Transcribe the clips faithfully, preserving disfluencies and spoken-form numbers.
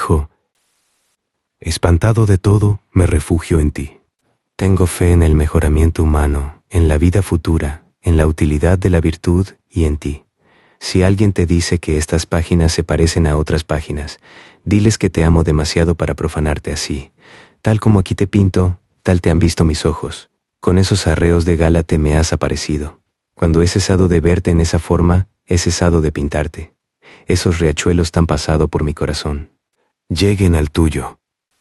dijo: espantado de todo, me refugio en ti. Tengo fe en el mejoramiento humano, en la vida futura, en la utilidad de la virtud y en ti. Si alguien te dice que estas páginas se parecen a otras páginas, diles que te amo demasiado para profanarte así. Tal como aquí te pinto, tal te han visto mis ojos. Con esos arreos de gala te me has aparecido. Cuando he cesado de verte en esa forma, he cesado de pintarte. Esos riachuelos tan pasado por mi corazón. Lleguen al tuyo.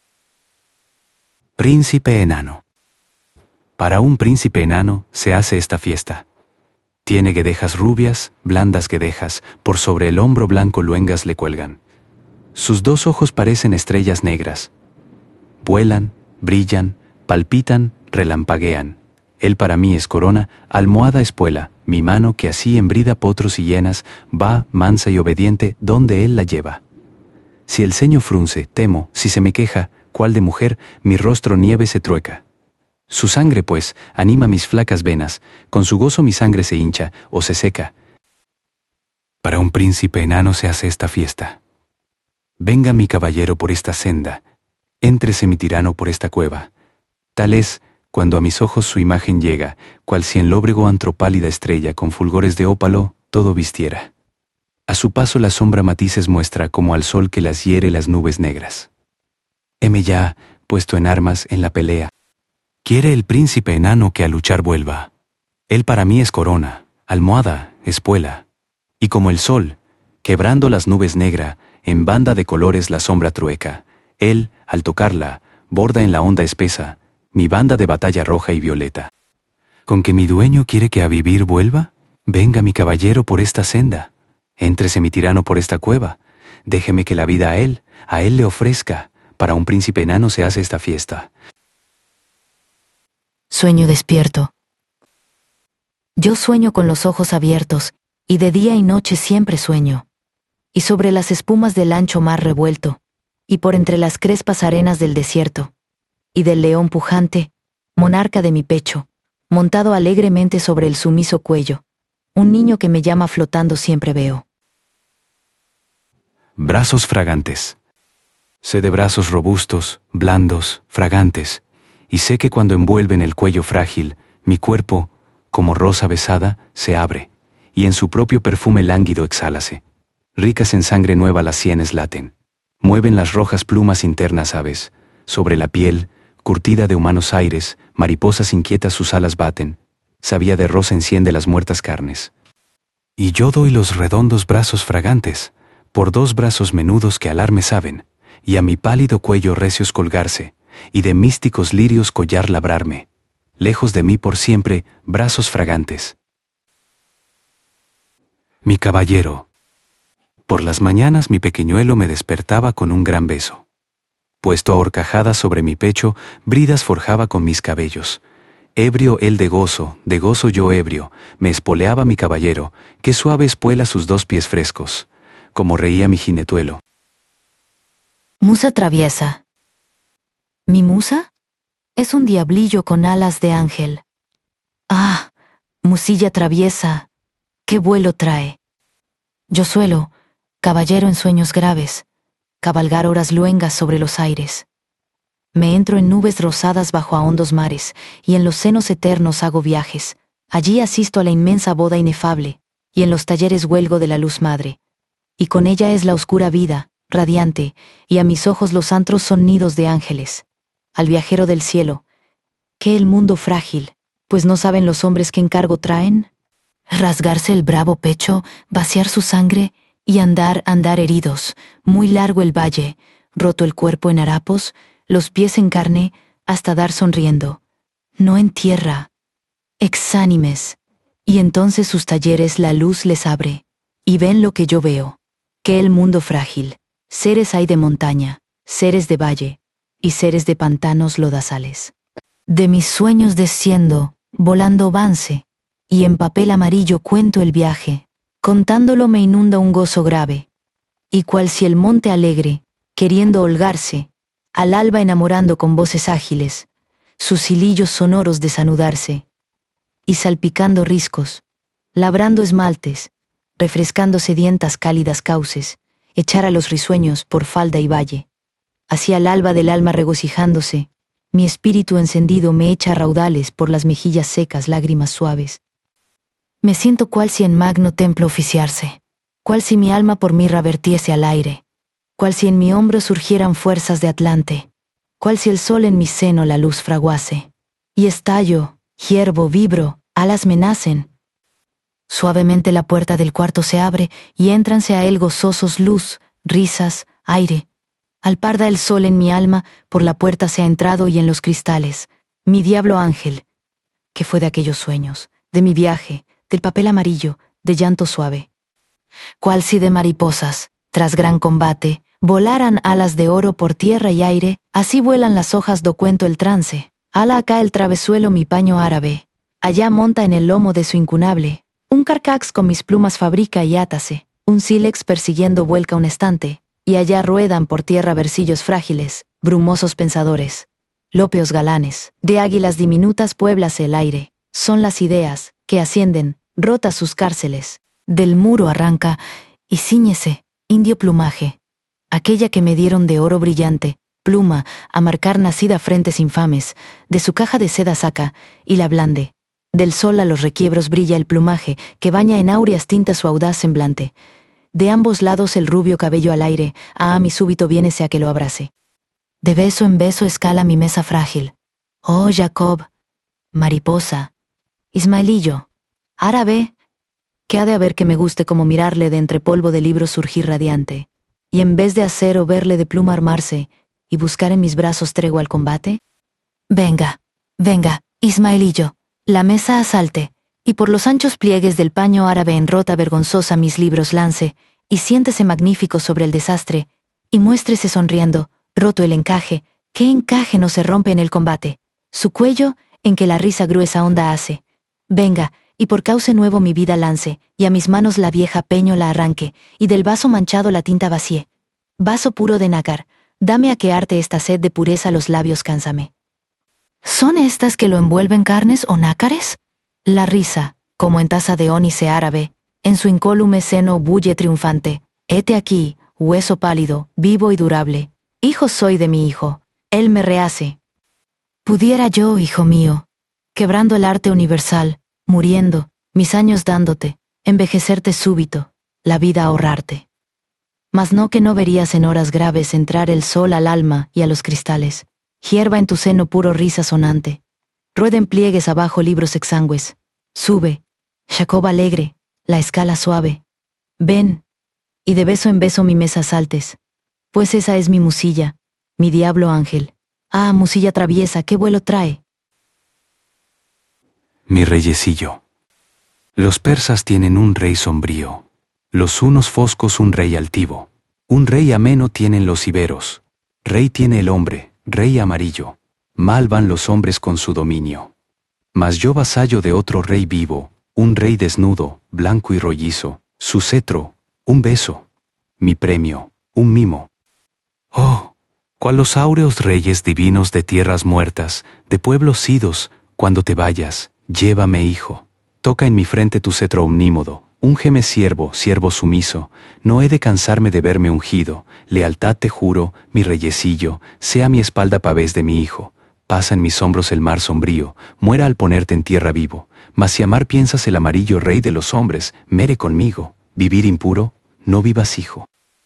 Príncipe enano. Para un príncipe enano se hace esta fiesta. Tiene guedejas rubias, blandas guedejas, por sobre el hombro blanco luengas le cuelgan. Sus dos ojos parecen estrellas negras. Vuelan, brillan, palpitan, relampaguean. Él para mí es corona, almohada espuela, mi mano que así embrida potros y llenas, va, mansa y obediente, donde él la lleva. Si el ceño frunce, temo, si se me queja, cual de mujer, mi rostro nieve se trueca. Su sangre, pues, anima mis flacas venas, con su gozo mi sangre se hincha o se seca. Para un príncipe enano se hace esta fiesta. Venga mi caballero por esta senda, éntrese mi tirano por esta cueva. Tal es, cuando a mis ojos su imagen llega, cual si en lóbrego antro pálida estrella con fulgores de ópalo todo vistiera. A su paso la sombra matices muestra como al sol que las hiere las nubes negras. Heme ya, puesto en armas, en la pelea. Quiere el príncipe enano que a luchar vuelva. Él para mí es corona, almohada, espuela. Y como el sol, quebrando las nubes negra, en banda de colores la sombra trueca. Él, al tocarla, borda en la onda espesa, mi banda de batalla roja y violeta. ¿Con que mi dueño quiere que a vivir vuelva? Venga mi caballero por esta senda. Éntrese mi tirano por esta cueva. Déjeme que la vida a él, a él le ofrezca. Para un príncipe enano se hace esta fiesta. Sueño despierto. Yo sueño con los ojos abiertos, y de día y noche siempre sueño. Y sobre las espumas del ancho mar revuelto, y por entre las crespas arenas del desierto, y del león pujante, monarca de mi pecho, montado alegremente sobre el sumiso cuello, un niño que me llama flotando siempre veo. Brazos fragantes. Sé de brazos robustos, blandos, fragantes, y sé que cuando envuelven el cuello frágil, mi cuerpo, como rosa besada, se abre, y en su propio perfume lánguido exhálase. Ricas en sangre nueva las sienes laten. Mueven las rojas plumas internas aves. Sobre la piel, curtida de humanos aires, mariposas inquietas sus alas baten. Savia de rosa enciende las muertas carnes. Y yo doy los redondos brazos fragantes, por dos brazos menudos que alarme saben, y a mi pálido cuello recios colgarse, y de místicos lirios collar labrarme. Lejos de mí por siempre, brazos fragantes. Mi caballero. Por las mañanas mi pequeñuelo me despertaba con un gran beso. Puesto a horcajadas sobre mi pecho, bridas forjaba con mis cabellos. Ebrio él de gozo, de gozo yo ebrio, me espoleaba mi caballero, que suave espuela sus dos pies frescos, como reía mi jinetuelo. Musa traviesa. ¿Mi musa? Es un diablillo con alas de ángel. Ah, musilla traviesa, qué vuelo trae. Yo suelo, caballero en sueños graves, cabalgar horas luengas sobre los aires. Me entro en nubes rosadas bajo a hondos mares, y en los senos eternos hago viajes. Allí asisto a la inmensa boda inefable, y en los talleres huelgo de la luz madre. Y con ella es la oscura vida, radiante, y a mis ojos los antros son nidos de ángeles. Al viajero del cielo, ¿qué el mundo frágil? Pues no saben los hombres qué encargo traen. Rasgarse el bravo pecho, vaciar su sangre, y andar, andar heridos, muy largo el valle, roto el cuerpo en harapos, los pies en carne, hasta dar sonriendo. No en tierra, exánimes, y entonces sus talleres la luz les abre, y ven lo que yo veo, que el mundo frágil, seres hay de montaña, seres de valle, y seres de pantanos lodazales. De mis sueños desciendo, volando avance, y en papel amarillo cuento el viaje, contándolo me inunda un gozo grave, y cual si el monte alegre, queriendo holgarse, al alba enamorando con voces ágiles, sus hilillos sonoros desanudarse, y salpicando riscos, labrando esmaltes, refrescando sedientas cálidas cauces, echar a los risueños por falda y valle, hacia el alba del alma regocijándose, mi espíritu encendido me echa raudales por las mejillas secas lágrimas suaves. Me siento cual si en magno templo oficiarse, cual si mi alma por mirra vertiese al aire, cual si en mi hombro surgieran fuerzas de Atlante, cual si el sol en mi seno la luz fraguase. Y estallo, hiervo, vibro, alas me nacen. Suavemente la puerta del cuarto se abre y éntranse a él gozosos luz, risas, aire. Al par da el sol en mi alma, por la puerta se ha entrado y en los cristales, mi diablo ángel, que fue de aquellos sueños, de mi viaje, del papel amarillo, de llanto suave. Cual si de mariposas, tras gran combate, volaran alas de oro por tierra y aire, así vuelan las hojas do cuento el trance. Ala acá el travesuelo mi paño árabe, allá monta en el lomo de su incunable, un carcax con mis plumas fabrica y átase, un sílex persiguiendo vuelca un estante, y allá ruedan por tierra versillos frágiles, brumosos pensadores, lópeos galanes, de águilas diminutas puéblase el aire, son las ideas, que ascienden, rotas sus cárceles, del muro arranca, y ciñese, indio plumaje, aquella que me dieron de oro brillante, pluma, a marcar nacida frentes infames, de su caja de seda saca, y la blande. Del sol a los requiebros brilla el plumaje, que baña en áureas tintas su audaz semblante. De ambos lados el rubio cabello al aire, ah, mi súbito viénese a que lo abrace. De beso en beso escala mi mesa frágil. Oh, Jacob, mariposa, Ismaelillo, árabe, que ha de haber que me guste como mirarle de entre polvo de libros surgir radiante, y en vez de acero verle de pluma armarse, y buscar en mis brazos tregua al combate? Venga, venga, Ismaelillo, la mesa asalte, y por los anchos pliegues del paño árabe en rota vergonzosa mis libros lance, y siéntese magnífico sobre el desastre, y muéstrese sonriendo, roto el encaje, ¿qué encaje no se rompe en el combate? Su cuello, en que la risa gruesa honda hace. Venga, y por cauce nuevo mi vida lance, y a mis manos la vieja peño la arranque, y del vaso manchado la tinta vacíe. Vaso puro de nácar, dame a que arte esta sed de pureza los labios cánsame. ¿Son estas que lo envuelven carnes o nácares? La risa, como en taza de ónice árabe, en su incólume seno bulle triunfante. Hete aquí, hueso pálido, vivo y durable. Hijo soy de mi hijo, él me rehace. Pudiera yo, hijo mío, quebrando el arte universal, muriendo, mis años dándote, envejecerte súbito, la vida ahorrarte. Mas no que no verías en horas graves entrar el sol al alma y a los cristales, hierba en tu seno puro risa sonante, rueden pliegues abajo libros exangües, sube, Jacob alegre, la escala suave, ven, y de beso en beso mi mesa saltes, pues esa es mi musilla, mi diablo ángel. Ah, musilla traviesa, ¿qué vuelo trae? Mi reyesillo. Los persas tienen un rey sombrío, los hunos foscos un rey altivo, un rey ameno tienen los iberos, rey tiene el hombre, rey amarillo, mal van los hombres con su dominio. Mas yo vasallo de otro rey vivo, un rey desnudo, blanco y rollizo, su cetro, un beso, mi premio, un mimo. Oh, cual los áureos reyes divinos de tierras muertas, de pueblos idos, cuando te vayas, llévame, hijo. Toca en mi frente tu cetro omnímodo, úngeme siervo, siervo sumiso, no he de cansarme de verme ungido, lealtad te juro, mi reyesillo, sea mi espalda pavés de mi hijo. Pasa en mis hombros el mar sombrío, muera al ponerte en tierra vivo, mas si amar piensas el amarillo rey de los hombres, mere conmigo, vivir impuro, no vivas, hijo.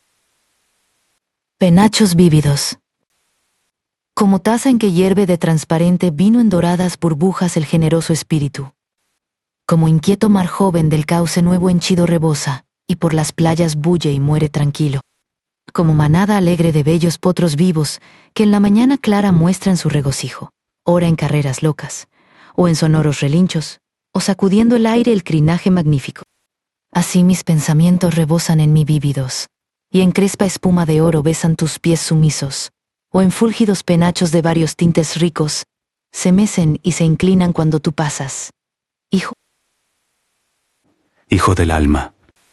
Penachos vívidos. Como taza en que hierve de transparente vino en doradas burbujas el generoso espíritu. Como inquieto mar joven del cauce nuevo henchido rebosa, y por las playas bulle y muere tranquilo. Como manada alegre de bellos potros vivos, que en la mañana clara muestran su regocijo, ora en carreras locas, o en sonoros relinchos, o sacudiendo el aire el crinaje magnífico. Así mis pensamientos rebosan en mí vívidos, y en crespa espuma de oro besan tus pies sumisos, o en fúlgidos penachos de varios tintes ricos, se mecen y se inclinan cuando tú pasas. Hijo. Hijo del alma.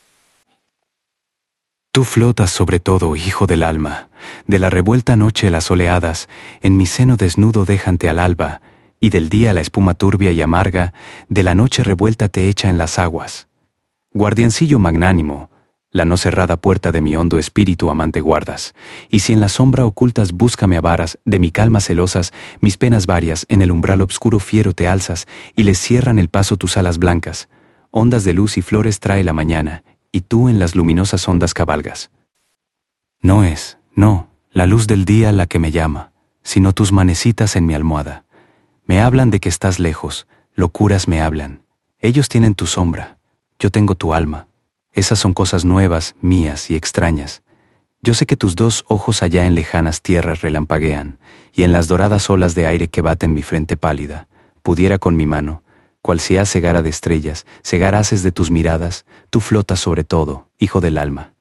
Tú flotas sobre todo, hijo del alma, de la revuelta noche las oleadas, en mi seno desnudo déjante al alba, y del día la espuma turbia y amarga, de la noche revuelta te echa en las aguas. Guardiancillo magnánimo, la no cerrada puerta de mi hondo espíritu amante guardas, y si en la sombra ocultas búscame a varas, de mi calma celosas, mis penas varias, en el umbral obscuro fiero te alzas, y les cierran el paso tus alas blancas, ondas de luz y flores trae la mañana, y tú en las luminosas ondas cabalgas. No es, no, la luz del día la que me llama, sino tus manecitas en mi almohada. Me hablan de que estás lejos, locuras me hablan. Ellos tienen tu sombra, yo tengo tu alma. Esas son cosas nuevas, mías y extrañas. Yo sé que tus dos ojos allá en lejanas tierras relampaguean, y en las doradas olas de aire que baten mi frente pálida, pudiera con mi mano, cual si haz cegara de estrellas, cegar haces de tus miradas, tú flotas sobre todo, hijo del alma.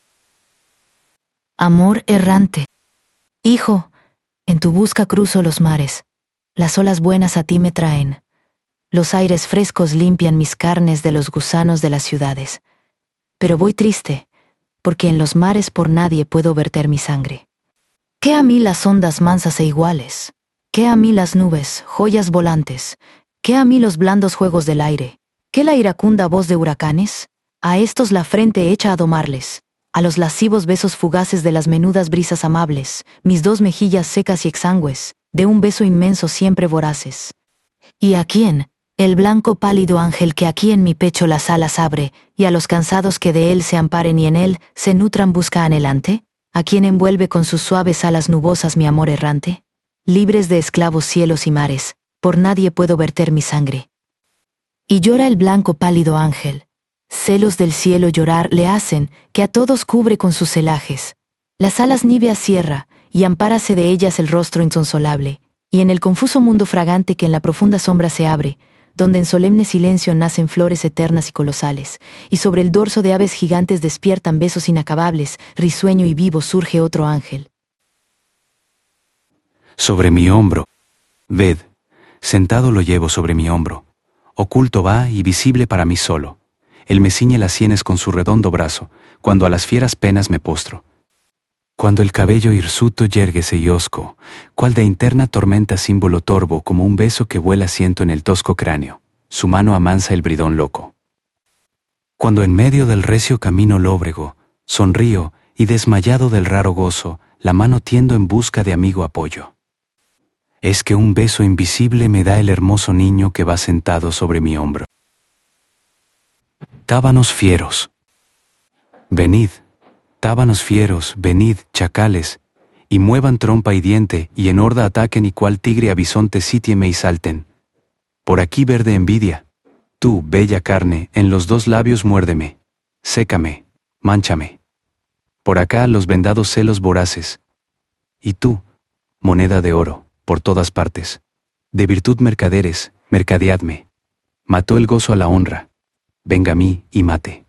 Amor errante. Hijo, en tu busca cruzo los mares, las olas buenas a ti me traen. Los aires frescos limpian mis carnes de los gusanos de las ciudades. Pero voy triste, porque en los mares por nadie puedo verter mi sangre. ¿Qué a mí las ondas mansas e iguales? ¿Qué a mí las nubes, joyas volantes? ¿Qué a mí los blandos juegos del aire? ¿Qué la iracunda voz de huracanes? A estos la frente hecha a domarles, a los lascivos besos fugaces de las menudas brisas amables, mis dos mejillas secas y exangües, de un beso inmenso siempre voraces. ¿Y a quién? El blanco pálido ángel que aquí en mi pecho las alas abre, y a los cansados que de él se amparen y en él se nutran busca anhelante, ¿a quién envuelve con sus suaves alas nubosas mi amor errante? Libres de esclavos cielos y mares, por nadie puedo verter mi sangre. Y llora el blanco pálido ángel. Celos del cielo llorar le hacen, que a todos cubre con sus celajes. Las alas níveas cierra, y ampárase de ellas el rostro inconsolable, y en el confuso mundo fragante que en la profunda sombra se abre, donde en solemne silencio nacen flores eternas y colosales, y sobre el dorso de aves gigantes despiertan besos inacabables, risueño y vivo surge otro ángel. Sobre mi hombro, ved, sentado lo llevo sobre mi hombro, oculto va y visible para mí solo. Él me ciñe las sienes con su redondo brazo, cuando a las fieras penas me postro. Cuando el cabello hirsuto yerguese y hosco, cual de interna tormenta símbolo torvo, como un beso que vuela siento en el tosco cráneo, su mano amansa el bridón loco. Cuando en medio del recio camino lóbrego, sonrío y desmayado del raro gozo, la mano tiendo en busca de amigo apoyo. Es que un beso invisible me da el hermoso niño que va sentado sobre mi hombro. Tábanos fieros. Venid. Tábanos fieros, venid, chacales, y muevan trompa y diente, y en horda ataquen y cual tigre a bisonte sítieme y salten. Por aquí verde envidia. Tú, bella carne, en los dos labios muérdeme. Sécame, mánchame. Por acá los vendados celos voraces. Y tú, moneda de oro, por todas partes. De virtud mercaderes, mercadeadme. Mató el gozo a la honra. Venga a mí y mate.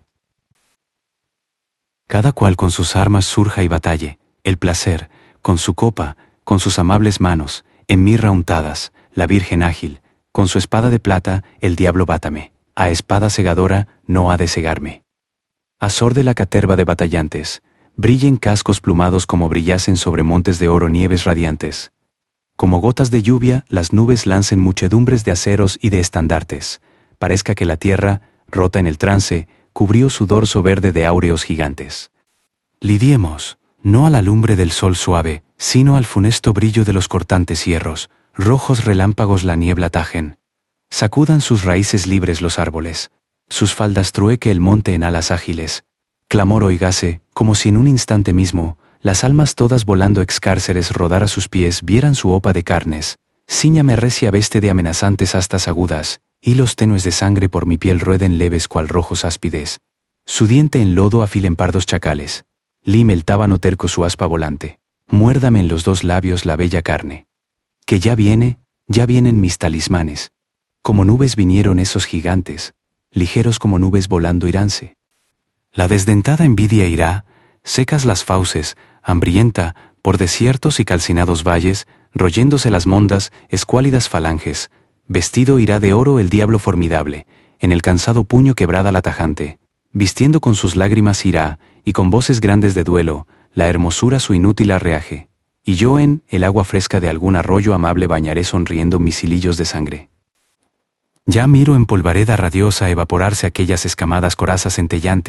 Cada cual con sus armas surja y batalle, el placer, con su copa, con sus amables manos, en mirra untadas, la virgen ágil, con su espada de plata, el diablo bátame, a espada segadora, no ha de cegarme. Azorde la caterva de batallantes, brillen cascos plumados como brillasen sobre montes de oro nieves radiantes. Como gotas de lluvia, las nubes lancen muchedumbres de aceros y de estandartes, parezca que la tierra, rota en el trance, cubrió su dorso verde de áureos gigantes. Lidiemos, no a la lumbre del sol suave, sino al funesto brillo de los cortantes hierros, rojos relámpagos la niebla tajen. Sacudan sus raíces libres los árboles, sus faldas trueque el monte en alas ágiles. Clamor oigase, como si en un instante mismo, las almas todas volando excárceres rodar a sus pies vieran su hopa de carnes. Cíñame recia veste de amenazantes astas agudas, hilos tenues de sangre por mi piel rueden leves cual rojos áspides. Su diente en lodo afilen pardos chacales. Lime el tábano terco su aspa volante. Muérdame en los dos labios la bella carne. Que ya viene, ya vienen mis talismanes. Como nubes vinieron esos gigantes, ligeros como nubes volando iránse. La desdentada envidia irá, secas las fauces, hambrienta, por desiertos y calcinados valles, royéndose las mondas, escuálidas falanges. Vestido irá de oro el diablo formidable, en el cansado puño quebrada la tajante. Vistiendo con sus lágrimas irá, y con voces grandes de duelo, la hermosura su inútil arreaje. Y yo en el agua fresca de algún arroyo amable bañaré sonriendo mis hilillos de sangre. Ya miro en polvareda radiosa evaporarse aquellas escamadas corazas centellantes,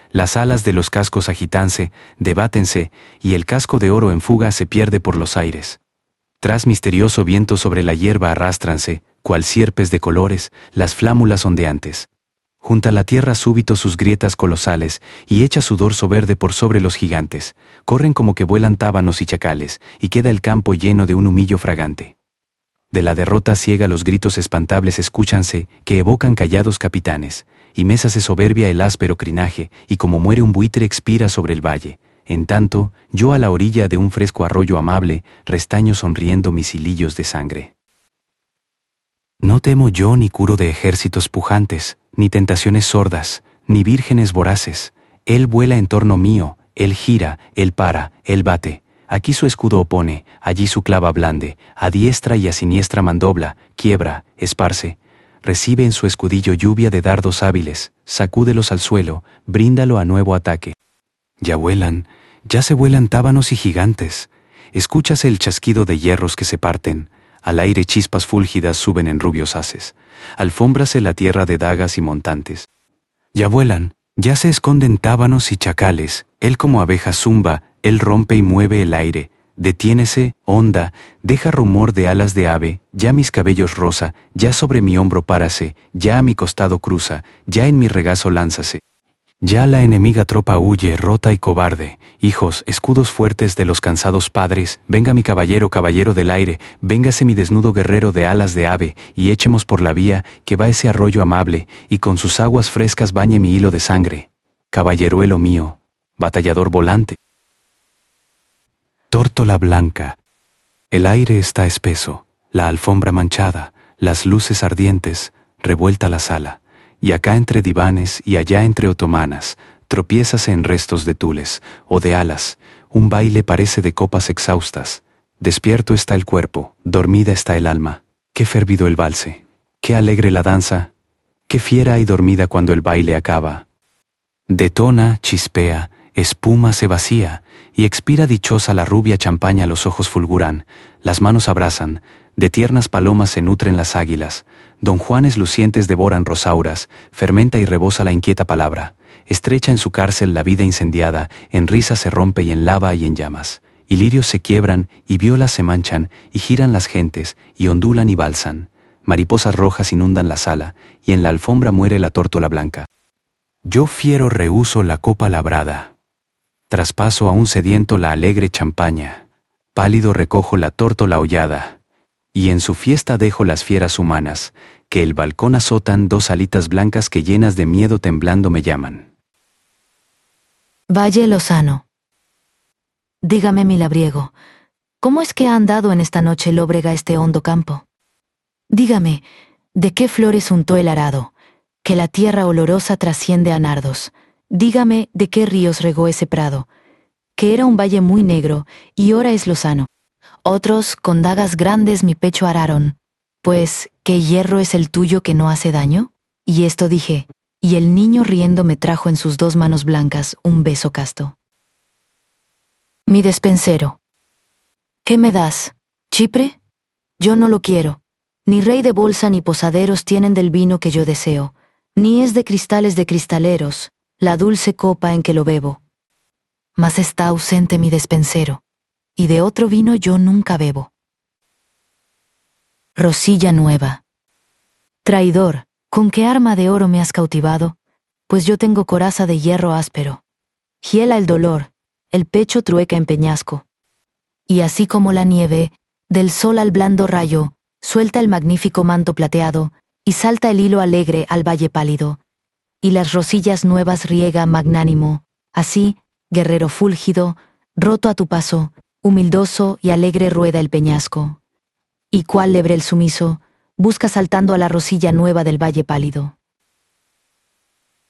las alas de los cascos agitanse, debátense, y el casco de oro en fuga se pierde por los aires. Tras misterioso viento sobre la hierba arrástranse, cual sierpes de colores, las flámulas ondeantes. Junta la tierra súbito sus grietas colosales, y echa su dorso verde por sobre los gigantes. Corren como que vuelan tábanos y chacales, y queda el campo lleno de un humillo fragante. De la derrota ciega los gritos espantables escúchanse, que evocan callados capitanes, y mésase soberbia el áspero crinaje, y como muere un buitre expira sobre el valle. En tanto, yo a la orilla de un fresco arroyo amable, restaño sonriendo mis hilillos de sangre. No temo yo ni curo de ejércitos pujantes, ni tentaciones sordas, ni vírgenes voraces. Él vuela en torno mío, él gira, él para, él bate. Aquí su escudo opone, allí su clava blande, a diestra y a siniestra mandobla, quiebra, esparce. Recibe en su escudillo lluvia de dardos hábiles, sacúdelos al suelo, bríndalo a nuevo ataque. Ya vuelan, ya se vuelan tábanos y gigantes. Escúchase el chasquido de hierros que se parten. Al aire chispas fúlgidas suben en rubios haces. Alfómbrase la tierra de dagas y montantes. Ya vuelan, ya se esconden tábanos y chacales. Él como abeja zumba, él rompe y mueve el aire. Detiénese, onda, deja rumor de alas de ave, ya mis cabellos rosa, ya sobre mi hombro párase, ya a mi costado cruza, ya en mi regazo lánzase. Ya la enemiga tropa huye, rota y cobarde. Hijos, escudos fuertes de los cansados padres, venga mi caballero, caballero del aire, véngase mi desnudo guerrero de alas de ave, y échemos por la vía, que va ese arroyo amable, y con sus aguas frescas bañe mi hilo de sangre. Caballeruelo mío, batallador volante. Tórtola blanca. El aire está espeso, la alfombra manchada, las luces ardientes, revuelta la sala. Y acá entre divanes y allá entre otomanas, tropiézase en restos de tules o de alas, un baile parece de copas exhaustas. Despierto está el cuerpo, dormida está el alma. Qué fervido el valse, qué alegre la danza, qué fiera y dormida cuando el baile acaba. Detona, chispea, espuma se vacía, y expira dichosa la rubia champaña, los ojos fulguran, las manos abrazan, de tiernas palomas se nutren las águilas, don Juanes lucientes devoran rosauras, fermenta y rebosa la inquieta palabra, estrecha en su cárcel la vida incendiada, en risa se rompe y en lava y en llamas, y lirios se quiebran, y violas se manchan, y giran las gentes, y ondulan y balsan, mariposas rojas inundan la sala, y en la alfombra muere la tórtola blanca. Yo fiero rehuso la copa labrada, traspaso a un sediento la alegre champaña, pálido recojo la tórtola hollada, y en su fiesta dejo las fieras humanas, que el balcón azotan dos alitas blancas que llenas de miedo temblando me llaman. Valle Lozano. Dígame, mi labriego, ¿cómo es que ha andado en esta noche lóbrega este hondo campo? Dígame, ¿de qué flores untó el arado, que la tierra olorosa trasciende a nardos? Dígame, ¿de qué ríos regó ese prado, que era un valle muy negro y ahora es lozano? Otros con dagas grandes mi pecho araron, pues, ¿qué hierro es el tuyo que no hace daño? Y esto dije, y el niño riendo me trajo en sus dos manos blancas un beso casto. Mi despensero. ¿Qué me das? ¿Chipre? Yo no lo quiero. Ni rey de bolsa ni posaderos tienen del vino que yo deseo, ni es de cristales de cristaleros la dulce copa en que lo bebo. Mas está ausente mi despensero, y de otro vino yo nunca bebo. Rosilla nueva. Traidor, ¿con qué arma de oro me has cautivado? Pues yo tengo coraza de hierro áspero. Hiela el dolor, el pecho trueca en peñasco. Y así como la nieve, del sol al blando rayo, suelta el magnífico manto plateado, y salta el hilo alegre al valle pálido. Y las rosillas nuevas riega magnánimo, así, guerrero fúlgido, roto a tu paso, humildoso y alegre rueda el peñasco. Y cuál lebre el sumiso, busca saltando a la rosilla nueva del valle pálido.